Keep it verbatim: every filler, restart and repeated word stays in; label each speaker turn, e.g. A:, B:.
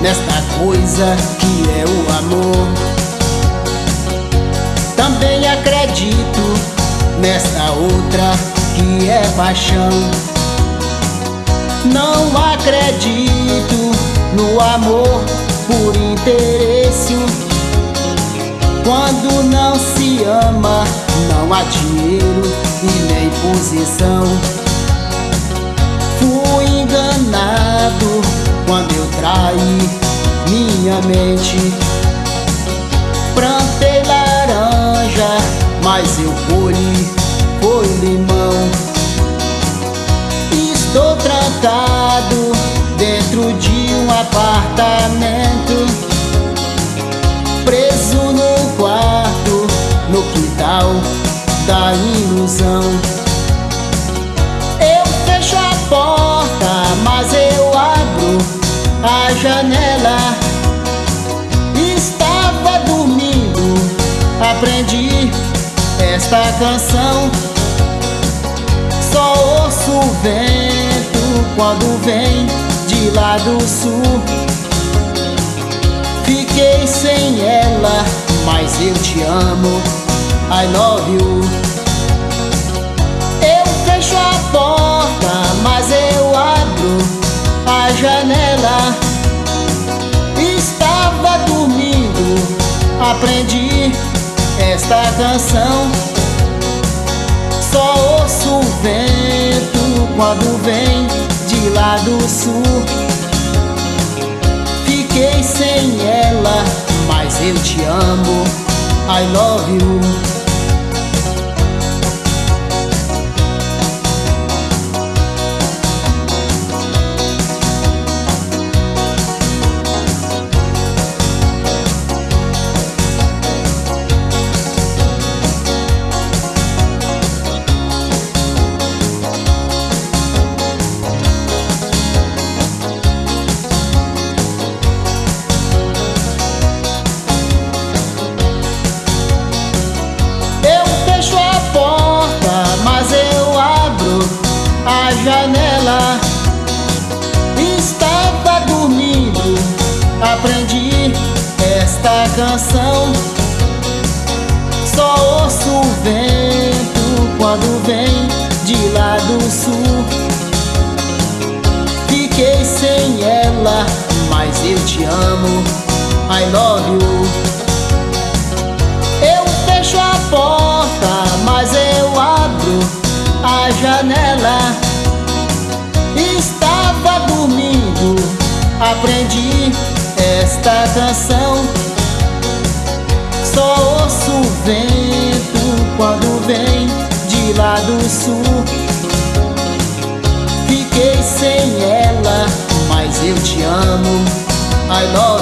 A: nesta coisa que é o amor. Também acredito nesta outra que é paixão. Não acredito no amor por interesse. Quando não se ama, não há dinheiro e nem posição. Fui enganado quando eu traí minha mente. Plantei laranja, mas eu colhi foi limão. Estou trancado dentro de um apartamento, preso no quarto, no quintal da ilusão. Eu fecho a porta, mas eu abro a janela. Estava dormindo, aprendi esta canção. Só ouço o vento quando vem de lá do sul. Fiquei sem ela, mas eu te amo, I love you. Eu fecho a porta, mas eu abro a janela. Estava dormindo, aprendi esta canção. Só ouço o vento quando vem de lá do sul. Fiquei sem ela, mas eu te amo, I love you. A janela. Estava dormindo, aprendi esta canção. Só ouço o vento quando vem de lá do sul. Fiquei sem ela, mas eu te amo, I love you. Eu fecho a porta, mas eu abro a janela. Estava dormindo, aprendi esta canção. Só ouço o vento quando vem de lá do sul. Fiquei sem ela, mas eu te amo, I love you.